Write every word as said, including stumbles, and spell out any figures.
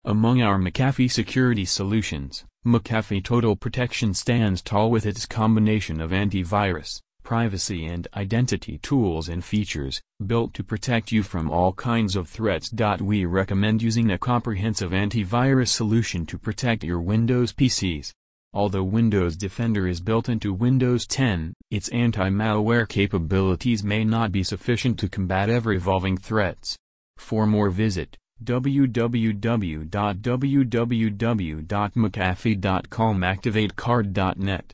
Among our McAfee security solutions, McAfee Total Protection stands tall with its combination of antivirus, privacy and identity tools and features, built to protect you from all kinds of threats. We recommend using a comprehensive antivirus solution to protect your Windows P Cs. Although Windows Defender is built into Windows ten, its anti-malware capabilities may not be sufficient to combat ever-evolving threats. For more, visit w w w dot w w w dot mcafee dot com activate card dot net.